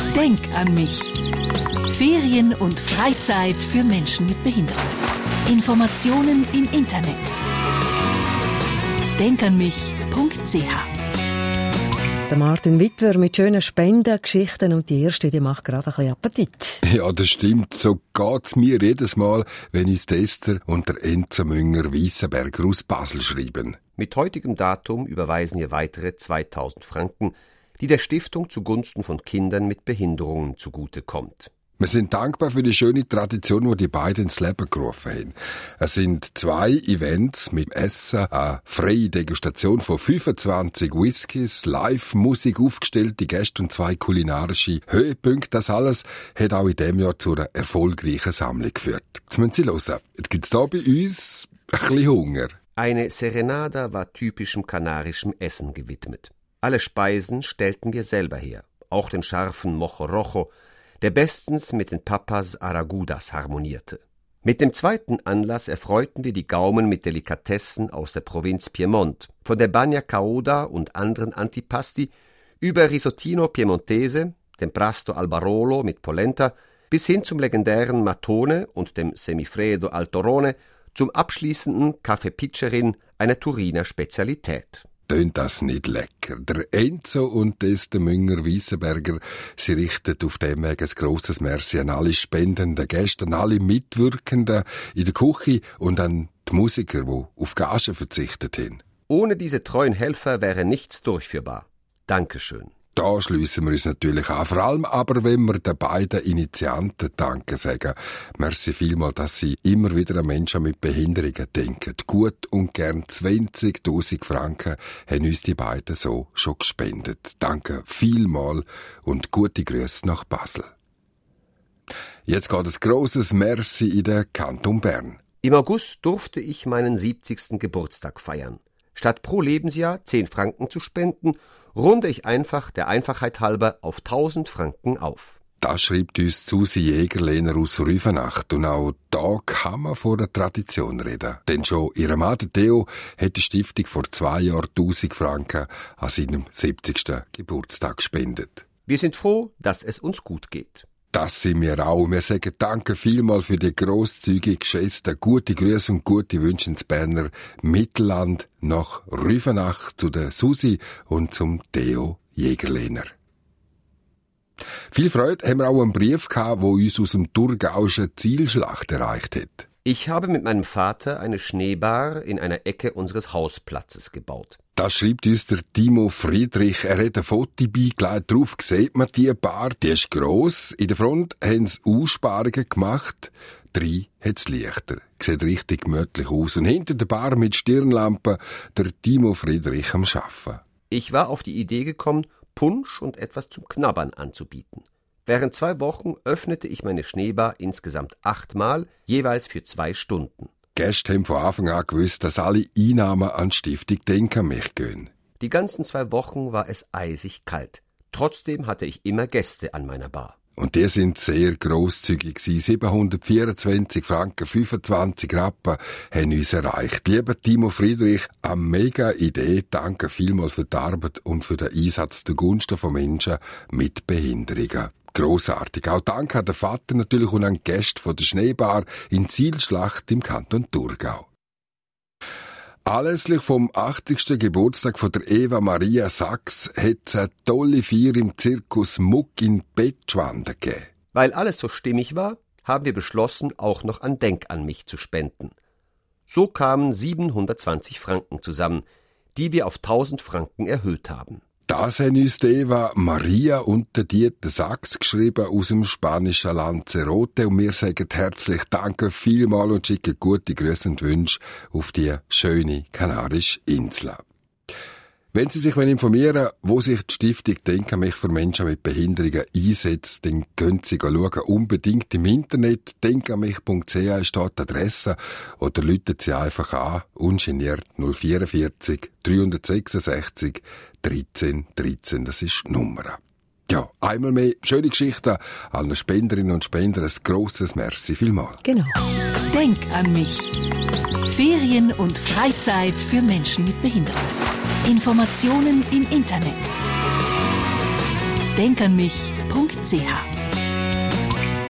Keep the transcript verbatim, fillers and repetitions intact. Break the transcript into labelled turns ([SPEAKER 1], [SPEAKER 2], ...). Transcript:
[SPEAKER 1] Denk an mich. Ferien und Freizeit für Menschen mit Behinderung. Informationen im Internet. denk an mich punkt c h.
[SPEAKER 2] Der Martin Wittwer mit schönen Spendengeschichten und die erste, die macht gerade ein bisschen Appetit.
[SPEAKER 3] Ja, das stimmt. So geht's mir jedes Mal, wenn uns Esther und der Enzo Münger Wiessenberger aus Basel schreiben.
[SPEAKER 4] Mit heutigem Datum überweisen wir weitere zweitausend Franken, die der Stiftung zugunsten von Kindern mit Behinderungen zugutekommt.
[SPEAKER 3] Wir sind dankbar für die schöne Tradition, die die beiden ins Leben gerufen haben. Es sind zwei Events mit Essen, eine freie Degustation von fünfundzwanzig Whiskys, Live-Musik, aufgestellte Gäste und zwei kulinarische Höhepunkte. Das alles hat auch in diesem Jahr zu einer erfolgreichen Sammlung geführt. Jetzt müssen Sie hören. Jetzt gibt es hier bei uns ein bisschen Hunger.
[SPEAKER 4] Eine Serenada war typischem kanarischem Essen gewidmet. Alle Speisen stellten wir selber her, auch den scharfen Mojo Rojo, der bestens mit den Papas Aragudas harmonierte. Mit dem zweiten Anlass erfreuten wir die Gaumen mit Delikatessen aus der Provinz Piemont, von der Bagna Cauda und anderen Antipasti über Risottino Piemontese, dem Prasto al Barolo mit Polenta, bis hin zum legendären Matone und dem Semifreddo al Torrone, zum abschließenden Caffè Picerin, einer Turiner Spezialität.
[SPEAKER 3] Tönt das nicht lecker? Der Enzo und des der Münger Wiessenberger, sie richten auf dem Weg ein grosses Merci an alle spendenden Gäste, an alle Mitwirkenden in der Küche und an die Musiker, die auf Gagen verzichtet haben.
[SPEAKER 4] Ohne diese treuen Helfer wäre nichts durchführbar. Dankeschön.
[SPEAKER 3] Da schliessen wir uns natürlich an. Vor allem aber, wenn wir den beiden Initianten Danke sagen. Merci vielmals, dass sie immer wieder an Menschen mit Behinderungen denken. Gut und gern zwanzigtausend Franken haben uns die beiden so schon gespendet. Danke vielmals und gute Grüße nach Basel. Jetzt geht ein grosses Merci in den Kanton Bern.
[SPEAKER 4] Im August durfte ich meinen siebzigsten Geburtstag feiern. Statt pro Lebensjahr zehn Franken zu spenden, runde ich einfach der Einfachheit halber auf tausend Franken auf.
[SPEAKER 3] Das schreibt uns Susi Jägerlehner aus Rüfenacht. Und auch da kann man von der Tradition reden. Denn schon ihr Mann Theo hat die Stiftung vor zwei Jahren tausend Franken an seinem siebzigsten Geburtstag gespendet.
[SPEAKER 4] Wir sind froh, dass es uns gut geht.
[SPEAKER 3] Das sind wir auch. Wir sagen Danke vielmal für die grosszügig geschätzten gute Grüße und gute Wünsche ins Berner Mittelland nach Rüfenacht zu der Susi und zum Theo Jägerlehner. Viel Freude haben wir auch einen Brief gehabt, der uns aus dem thurgauischen Zielschlacht erreicht hat.
[SPEAKER 4] Ich habe mit meinem Vater eine Schneebar in einer Ecke unseres Hausplatzes gebaut.
[SPEAKER 3] Das schreibt uns der Timo Friedrich. Er hat ein Foto beigelegt. Darauf sieht man die Bar, die ist gross. In der Front haben sie Aussparungen gemacht. Drei hat es leichter. Sieht richtig gemütlich aus. Und hinter der Bar mit Stirnlampe der Timo Friedrich am Arbeiten.
[SPEAKER 4] Ich war auf die Idee gekommen, Punsch und etwas zum Knabbern anzubieten. Während zwei Wochen öffnete ich meine Schneebar insgesamt achtmal, jeweils für zwei Stunden.
[SPEAKER 3] Gäste haben von Anfang an gewusst, dass alle Einnahmen an die Stiftung Denk an mich gehen.
[SPEAKER 4] Die ganzen zwei Wochen war es eisig kalt. Trotzdem hatte ich immer Gäste an meiner Bar.
[SPEAKER 3] Und die sind sehr grosszügig gewesen. siebenhundertvierundzwanzig Franken, fünfundzwanzig Rappen haben uns erreicht. Lieber Timo Friedrich, eine mega Idee. Danke vielmals für die Arbeit und für den Einsatz zugunsten von Menschen mit Behinderungen. Grossartig. Auch danke an den Vater natürlich und an die Gäste von der Schneebar in Zielschlacht im Kanton Thurgau. Anlässlich vom achtzigsten Geburtstag von der Eva Maria Sachs hat es eine tolle Feier im Zirkus Muck in Bettschwanden gegeben.
[SPEAKER 4] Weil alles so stimmig war, haben wir beschlossen, auch noch an Denk an mich zu spenden. So kamen siebenhundertzwanzig Franken zusammen, die wir auf tausend Franken erhöht haben.
[SPEAKER 3] Das haben uns die Eva Maria und der Dieter Sachs geschrieben aus dem spanischen Lanzarote und wir sagen herzlich Danke vielmal und schicken gute Grüße und Wünsche auf die schöne kanarische Insel. Wenn Sie sich informieren wollen, wo sich die Stiftung Denk an mich für Menschen mit Behinderungen einsetzt, dann können Sie schauen, unbedingt im Internet. denk an mich punkt c h ist dort die Adresse oder rufen Sie einfach an, ungeniert null vierundvierzig dreihundertsechsundsechzig dreizehn dreizehn, das ist die Nummer. Ja, einmal mehr schöne Geschichten, allen Spenderinnen und Spendern ein grosses Merci vielmals.
[SPEAKER 2] Genau.
[SPEAKER 1] Denk an mich. Ferien und Freizeit für Menschen mit Behinderung. Informationen im Internet. denkanmich punkt c h.